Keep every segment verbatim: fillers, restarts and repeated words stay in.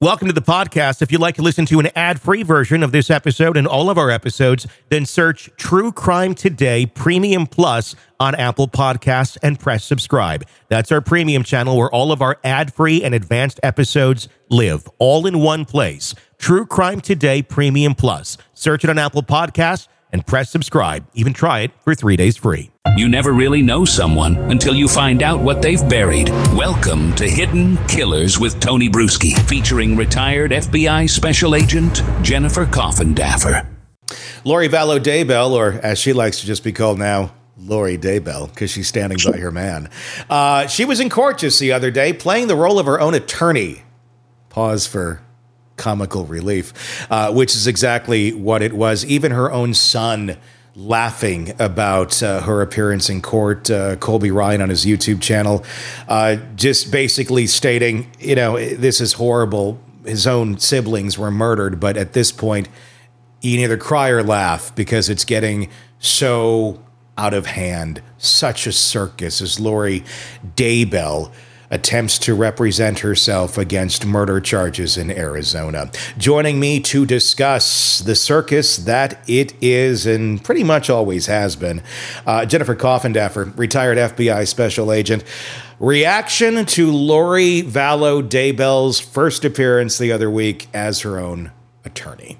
Welcome to the podcast. If you'd like to listen to an ad-free version of this episode and all of our episodes, then search True Crime Today Premium Plus on Apple Podcasts and press subscribe. That's our premium channel where all of our ad-free and advanced episodes live, all in one place. True Crime Today Premium Plus. Search it on Apple Podcasts and press subscribe. Even try it for three days free. You never really know someone until you find out what they've buried. Welcome to Hidden Killers with Tony Bruschi, featuring retired F B I Special Agent Jennifer Coffindaffer. Lori Vallow Daybell, or as she likes to just be called now, Lori Daybell, because she's standing by her man. Uh, she was in court just the other day playing the role of her own attorney. Pause for comical relief, uh, which is exactly what it was. Even her own son laughing about uh, her appearance in court. uh, Colby Ryan on his YouTube channel, uh, just basically stating, you know, this is horrible. His own siblings were murdered, but at this point, you can either cry or laugh because it's getting so out of hand. Such a circus as Lori Daybell attempts to represent herself against murder charges in Arizona. Joining me to discuss the circus that it is and pretty much always has been, uh, Jennifer Coffindaffer, retired F B I Special Agent. Reaction to Lori Vallow Daybell's first appearance the other week as her own attorney.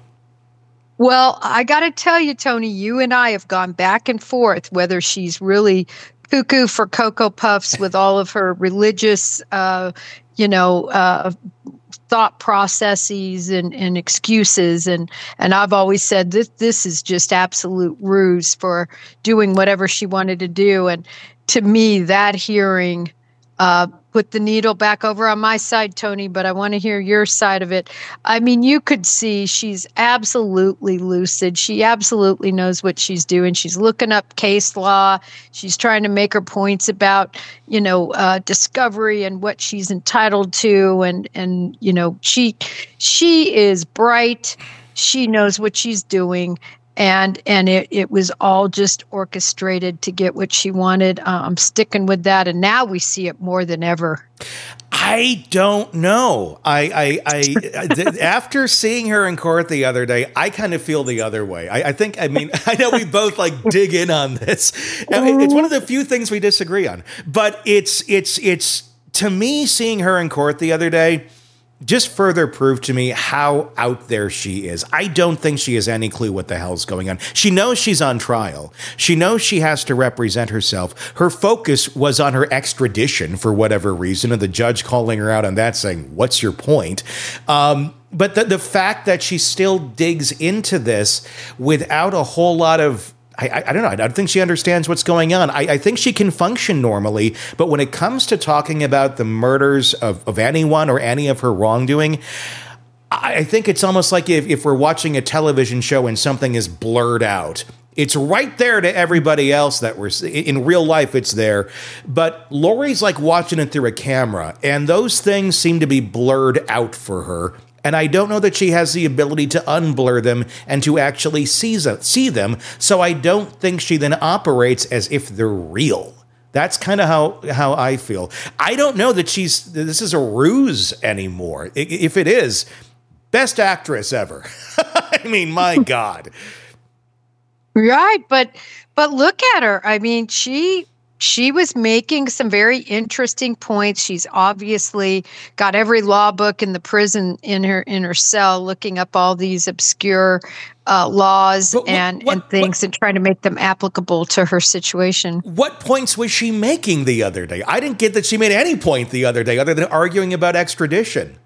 Well, I got to tell you, Tony, you and I have gone back and forth whether she's really cuckoo for Cocoa Puffs with all of her religious, uh, you know, uh, thought processes and, and excuses. And, and I've always said this, this is just absolute ruse for doing whatever she wanted to do. And to me, that hearing uh, put the needle back over on my side, Tony, but I want to hear your side of it. I mean, you could see she's absolutely lucid. She absolutely knows what she's doing. She's looking up case law. She's trying to make her points about, you know, uh, discovery and what she's entitled to. And, and, you know, she, she is bright. She knows what she's doing. And and it, it was all just orchestrated to get what she wanted. Uh, I'm sticking with that. And now we see it more than ever. I don't know. I, I, I th- after seeing her in court the other day, I kind of feel the other way. I, I think, I mean, I know we both like dig in on this. It's one of the few things we disagree on, but it's, it's, it's to me, seeing her in court the other day just further proved to me how out there she is. I don't think she has any clue what the hell's going on. She knows she's on trial. She knows she has to represent herself. Her focus was on her extradition for whatever reason, and the judge calling her out on that, saying, "What's your point?" Um, but the, the fact that she still digs into this without a whole lot of I, I don't know. I don't think she understands what's going on. I, I think she can function normally, but when it comes to talking about the murders of, of anyone or any of her wrongdoing, I, I think it's almost like if, if we're watching a television show and something is blurred out. It's right there to everybody else that we're in real life. It's there, but Lori's like watching it through a camera, and those things seem to be blurred out for her. And I don't know that she has the ability to unblur them and to actually see them. So I don't think she then operates as if they're real. That's kind of how, how I feel. I don't know that she's, this is a ruse anymore. If it is, best actress ever. I mean, my God. Right. But, but look at her. I mean, she, She was making some very interesting points. She's obviously got every law book in the prison in her in her cell, looking up all these obscure uh, laws what, and, what, and things what, and trying to make them applicable to her situation. What points was she making the other day? I didn't get that she made any point the other day other than arguing about extradition.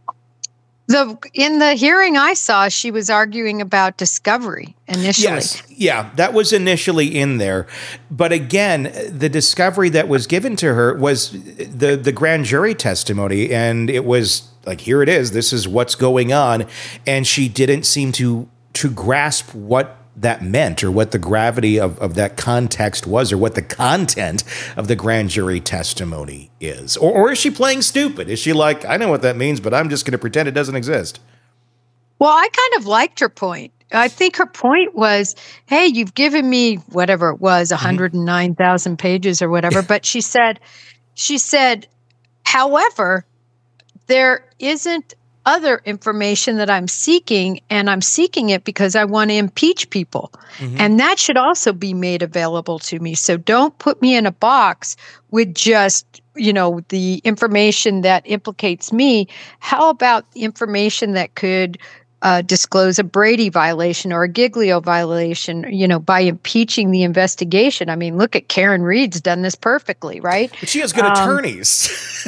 The in the hearing I saw, she was arguing about discovery initially. Yes, yeah, that was initially in there. But again, the discovery that was given to her was the, the grand jury testimony, and it was like, here it is, this is what's going on. And she didn't seem to to grasp what that meant or what the gravity of, of that context was or what the content of the grand jury testimony is. Or, or is she playing stupid? Is she like, I know what that means, but I'm just going to pretend it doesn't exist? Well, I kind of liked her point. I think her point was, hey, you've given me whatever it was, one hundred nine thousand pages or whatever. But she said, she said, however, there isn't other information that I'm seeking, and I'm seeking it because I want to impeach people. Mm-hmm. And that should also be made available to me. So don't put me in a box with just, you know, the information that implicates me. How about information that could Uh, disclose a Brady violation or a Giglio violation, you know, by impeaching the investigation? I mean, look at Karen Reed's done this perfectly, right? But she has good um, attorneys.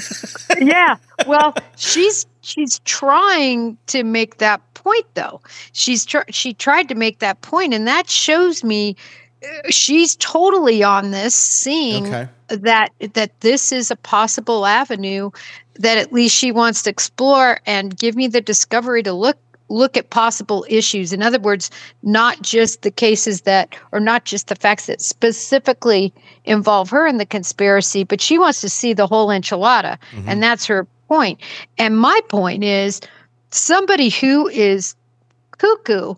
Yeah. Well, she's she's trying to make that point, though. She's tr- she tried to make that point, and that shows me uh, she's totally on this, seeing okay. that that this is a possible avenue that at least she wants to explore and give me the discovery to look look at possible issues. In other words, not just the cases that, or not just the facts that specifically involve her in the conspiracy, but she wants to see the whole enchilada. Mm-hmm. And that's her point. And my point is, somebody who is cuckoo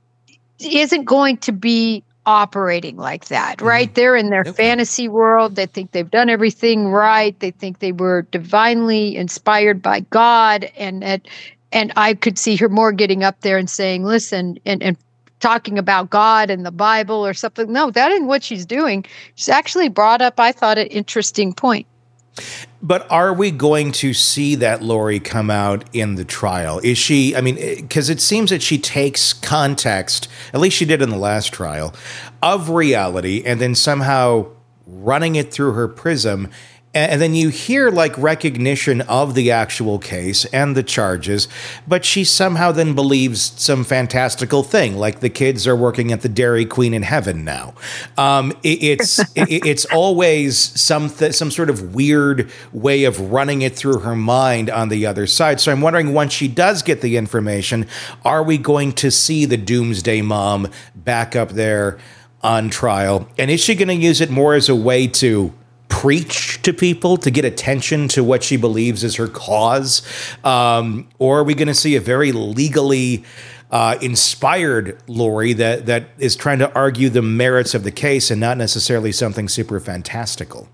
isn't going to be operating like that, right? Mm-hmm. They're in their okay. fantasy world. They think they've done everything right. They think they were divinely inspired by God, and at And I could see her more getting up there and saying, listen, and, and talking about God and the Bible or something. No, that isn't what she's doing. She's actually brought up, I thought, an interesting point. But are we going to see that Lori come out in the trial? Is she, I mean, because it seems that she takes context, at least she did in the last trial, of reality and then somehow running it through her prism. And then you hear like recognition of the actual case and the charges, but she somehow then believes some fantastical thing, like the kids are working at the Dairy Queen in heaven now. Um, it, it's it, it's always some th- some sort of weird way of running it through her mind on the other side. So I'm wondering, once she does get the information, are we going to see the Doomsday Mom back up there on trial? And is she going to use it more as a way to preach to people, to get attention to what she believes is her cause? Um, or are we going to see a very legally uh, inspired Lori that that is trying to argue the merits of the case and not necessarily something super fantastical?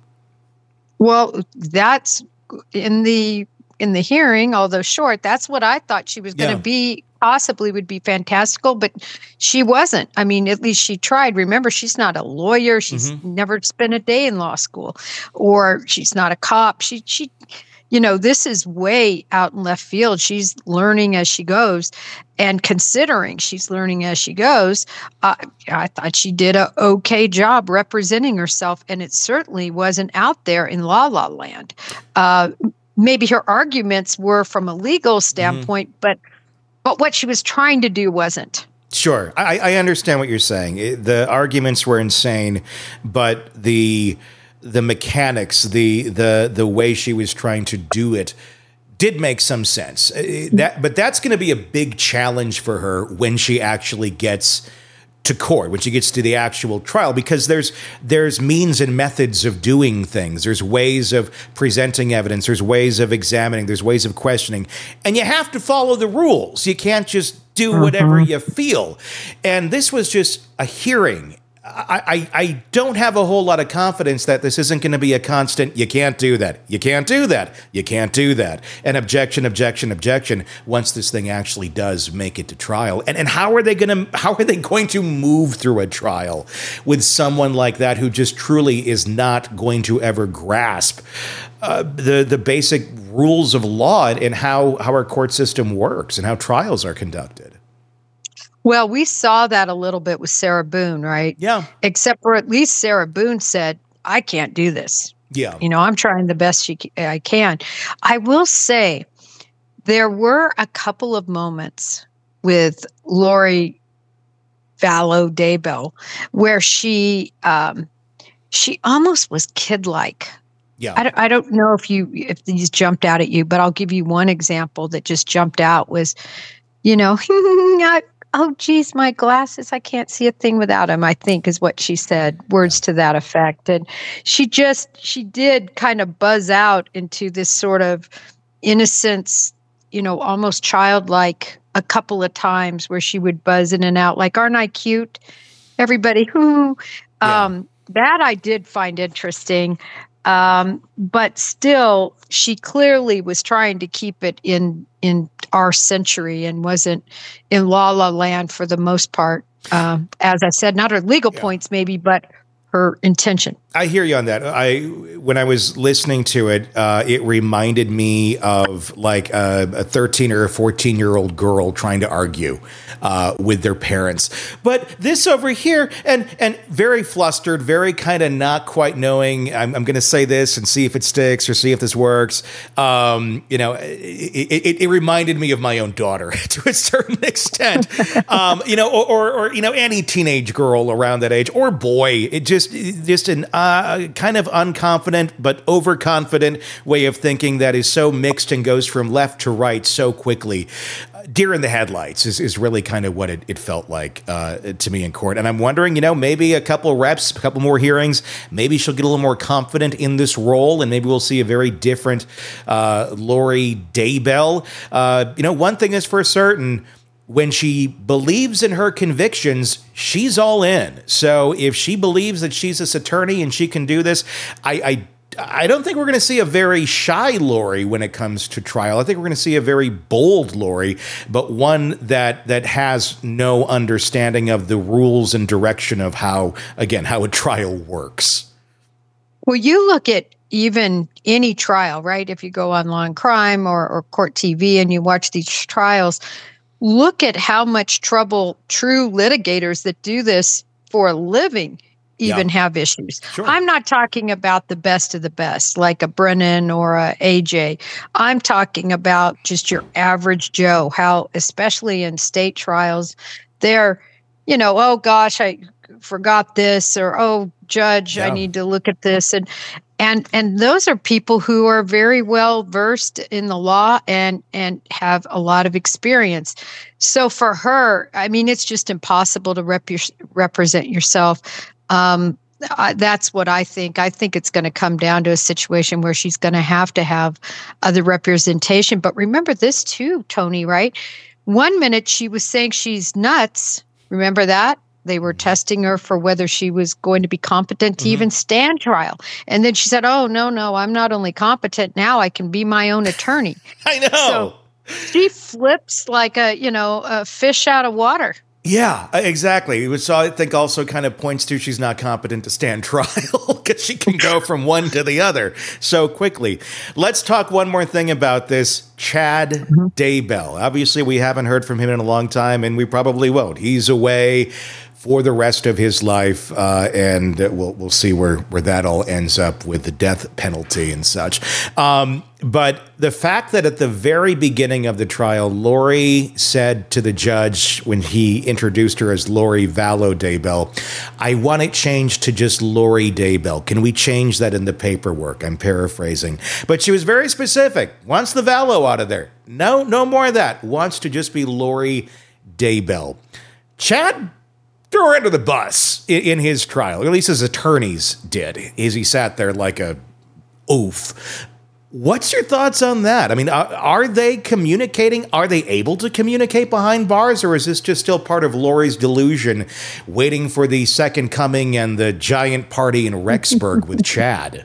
Well, that's in the in the hearing, although short, that's what I thought she was going to yeah. be. Possibly would be fantastical, but she wasn't. I mean, at least she tried. Remember, she's not a lawyer. She's mm-hmm. never spent a day in law school, or she's not a cop. She, she, you know, this is way out in left field. She's learning as she goes, and considering she's learning as she goes, uh, I thought she did a okay job representing herself, and it certainly wasn't out there in La La Land. Uh, maybe her arguments were from a legal standpoint, mm-hmm. but But what she was trying to do wasn't. Sure. I, I understand what you're saying. It, the arguments were insane, but the the mechanics, the the the way she was trying to do it did make some sense. That, but that's going to be a big challenge for her when she actually gets to court, when she gets to the actual trial, because there's there's means and methods of doing things. There's ways of presenting evidence. There's ways of examining. There's ways of questioning. And you have to follow the rules. You can't just do whatever uh-huh. you feel. And this was just a hearing. I, I, I don't have a whole lot of confidence that this isn't going to be a constant, you can't do that, you can't do that, you can't do that, and objection, objection, objection, once this thing actually does make it to trial. And and how are they going to how are they going to move through a trial with someone like that who just truly is not going to ever grasp uh, the the basic rules of law and how, how our court system works and how trials are conducted? Well, we saw that a little bit with Sarah Boone, right? Yeah. Except for at least Sarah Boone said, I can't do this. Yeah. You know, I'm trying the best she, I can. I will say there were a couple of moments with Lori Vallow Daybell where she, um, she almost was kid-like. Yeah. I don't, I don't know if you, if these jumped out at you, but I'll give you one example that just jumped out was, you know, I, oh, geez, my glasses, I can't see a thing without them, I think is what she said, words to that effect. And she just, she did kind of buzz out into this sort of innocence, you know, almost childlike a couple of times where she would buzz in and out like, aren't I cute? Everybody, who, yeah. um, that I did find interesting. Um, but still, she clearly was trying to keep it in, in our century and wasn't in La La Land for the most part. Um, as I said, not her legal yeah. points maybe, but her intention. I hear you on that. I when I was listening to it, uh, it reminded me of like a, a thirteen or a fourteen year old girl trying to argue uh, with their parents. But this over here, and and very flustered, very kind of not quite knowing. I'm, I'm going to say this and see if it sticks or see if this works. Um, you know, it, it, it reminded me of my own daughter to a certain extent. um, you know, or, or or you know, any teenage girl around that age or boy. It just just an Uh, kind of unconfident but overconfident way of thinking that is so mixed and goes from left to right so quickly. Uh, deer in the headlights is, is really kind of what it, it felt like uh, to me in court. And I'm wondering, you know, maybe a couple of reps, a couple more hearings, maybe she'll get a little more confident in this role and maybe we'll see a very different uh, Lori Daybell. Uh, you know, one thing is for certain, when she believes in her convictions, she's all in. So if she believes that she's this attorney and she can do this, I I, I don't think we're going to see a very shy Lori when it comes to trial. I think we're going to see a very bold Lori, but one that that has no understanding of the rules and direction of how, again, how a trial works. Well, you look at even any trial, right? If you go on Law and Crime or, or Court T V and you watch these trials, look at how much trouble true litigators that do this for a living even yeah. have issues. Sure. I'm not talking about the best of the best, like a Brennan or a A J. I'm talking about just your average Joe, how, especially in state trials, they're, you know, oh gosh, I forgot this, or, oh, judge, yeah. I need to look at this. And And and those are people who are very well versed in the law and and have a lot of experience. So for her, I mean, it's just impossible to rep your, represent yourself. Um, I, that's what I think. I think it's going to come down to a situation where she's going to have to have other representation. But remember this too, Tony, right? One minute she was saying she's nuts. Remember that? They were testing her for whether she was going to be competent to mm-hmm. even stand trial. And then she said, oh, no, no, I'm not only competent now, I can be my own attorney. I know. So she flips like a, you know, a fish out of water. Yeah, exactly. Which I think also kind of points to she's not competent to stand trial because she can go from one to the other so quickly. Let's talk one more thing about this. Chad mm-hmm. Daybell. Obviously, we haven't heard from him in a long time, and we probably won't. He's away for the rest of his life, uh, and we'll we'll see where, where that all ends up with the death penalty and such. Um, but the fact that at the very beginning of the trial, Lori said to the judge when he introduced her as Lori Vallow Daybell, I want it changed to just Lori Daybell. Can we change that in the paperwork? I'm paraphrasing. But she was very specific. Wants the Vallow out of there. No, no more of that. Wants to just be Lori Daybell. Chad threw her under the bus in, in his trial, or at least his attorneys did, as he sat there like a oof. What's your thoughts on that? I mean, are, are they communicating? Are they able to communicate behind bars, or is this just still part of Lori's delusion, waiting for the second coming and the giant party in Rexburg with Chad?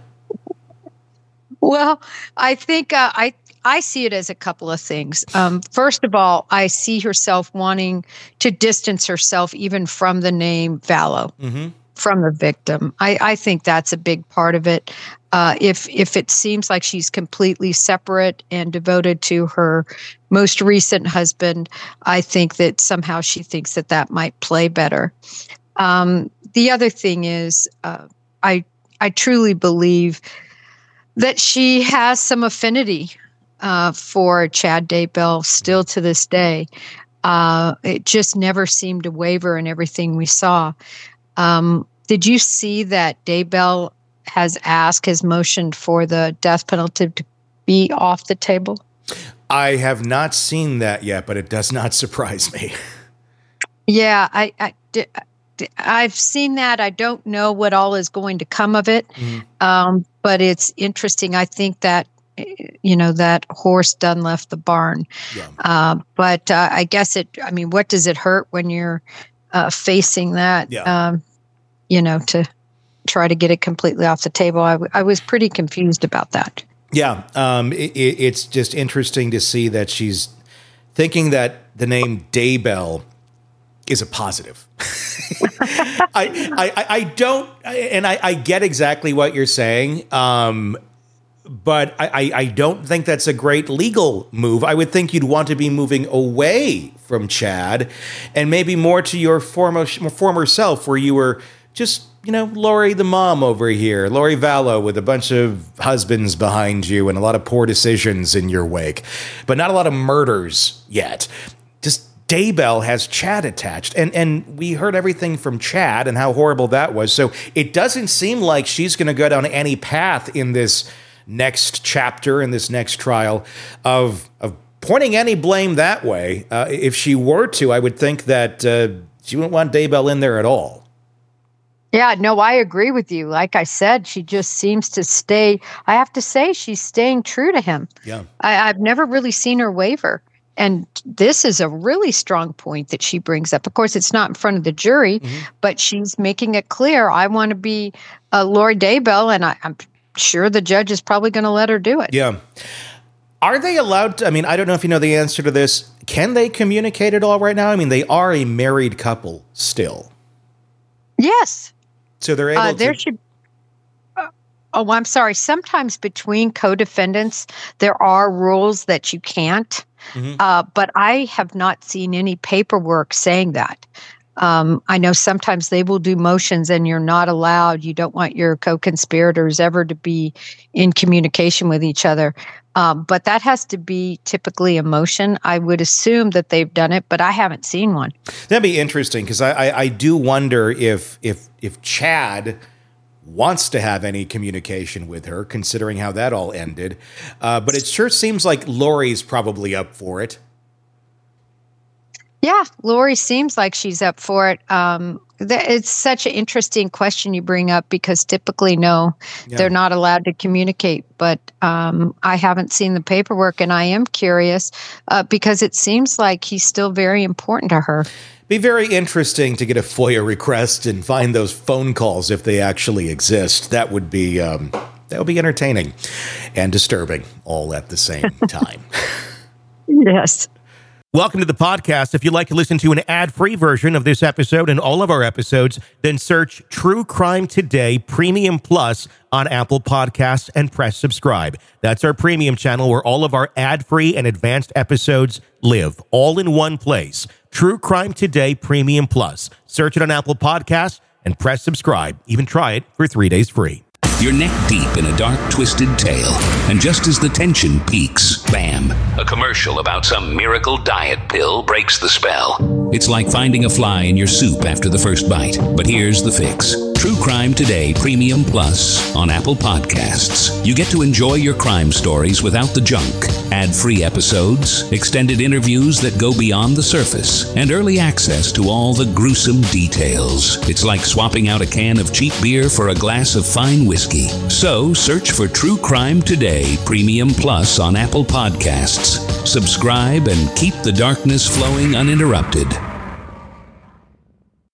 Well, I think uh, I I see it as a couple of things. Um, first of all, I see herself wanting to distance herself even from the name Vallow, mm-hmm. from the victim. I, I think that's a big part of it. Uh, if if it seems like she's completely separate and devoted to her most recent husband, I think that somehow she thinks that that might play better. Um, the other thing is, uh, I I truly believe that she has some affinity uh, for Chad Daybell still to this day. Uh, it just never seemed to waver in everything we saw. Um, did you see that Daybell has asked, has motioned for the death penalty to be off the table? I have not seen that yet, but it does not surprise me. Yeah, I, I, I've seen that. I don't know what all is going to come of it, mm-hmm. um, but it's interesting. I think that, you know, that horse done left the barn. Yeah. Uh, but uh, I guess it, I mean, what does it hurt when you're uh, facing that, yeah. um, you know, to try to get it completely off the table? I, w- I was pretty confused about that. Yeah, um, it, it's just interesting to see that she's thinking that the name Daybell is a positive. I, I, I don't, and I, I get exactly what you're saying, um, but I, I don't think that's a great legal move. I would think you'd want to be moving away from Chad and maybe more to your former, former self, where you were just, you know, Lori the mom over here, Lori Vallow with a bunch of husbands behind you and a lot of poor decisions in your wake, but not a lot of murders yet. Just Daybell has Chad attached, and and we heard everything from Chad and how horrible that was. So it doesn't seem like she's going to go down any path in this next chapter, in this next trial, of of pointing any blame that way. Uh, if she were to, I would think that uh, she wouldn't want Daybell in there at all. Yeah, no, I agree with you. Like I said, she just seems to stay. I have to say, she's staying true to him. Yeah, I, I've never really seen her waver. And this is a really strong point that she brings up. Of course, it's not in front of the jury, mm-hmm. but she's making it clear, I want to be uh, Lori Daybell, and I, I'm sure the judge is probably going to let her do it. Yeah. Are they allowed to, I mean, I don't know if you know the answer to this. Can they communicate at all right now? I mean, they are a married couple still. Yes. So they're able uh, to. There should, uh, oh, I'm sorry. Sometimes between co-defendants, there are rules that you can't. Mm-hmm. Uh, but I have not seen any paperwork saying that. Um, I know sometimes they will do motions and you're not allowed. You don't want your co-conspirators ever to be in communication with each other. Um, but that has to be typically a motion. I would assume that they've done it, but I haven't seen one. That'd be interesting, because I, I, I do wonder if if if Chad wants to have any communication with her, considering how that all ended. Uh, but it sure seems like Lori's probably up for it. Yeah, Lori seems like she's up for it. Um, th- it's such an interesting question you bring up, because typically, no, yeah. they're not allowed to communicate. But um, I haven't seen the paperwork, and I am curious uh, because it seems like he's still very important to her. Be very interesting to get a FOIA request and find those phone calls if they actually exist. That would be um, that would be entertaining and disturbing all at the same time. Yes. Welcome to the podcast. If you'd like to listen to an ad-free version of this episode and all of our episodes, then search True Crime Today Premium Plus on Apple Podcasts and press subscribe. That's our premium channel where all of our ad-free and advanced episodes live, all in one place. True Crime Today Premium Plus. Search it on Apple Podcasts and press subscribe. Even try it for three days free. You're neck deep in a dark, twisted tale, and just as the tension peaks, bam, a commercial about some miracle diet pill breaks the spell. It's like finding a fly in your soup after the first bite. But here's the fix. True Crime Today Premium Plus on Apple Podcasts. You get to enjoy your crime stories without the junk. Ad-free episodes, extended interviews that go beyond the surface, and early access to all the gruesome details. It's like swapping out a can of cheap beer for a glass of fine whiskey. So search for True Crime Today Premium Plus on Apple Podcasts. Subscribe and keep the darkness flowing uninterrupted.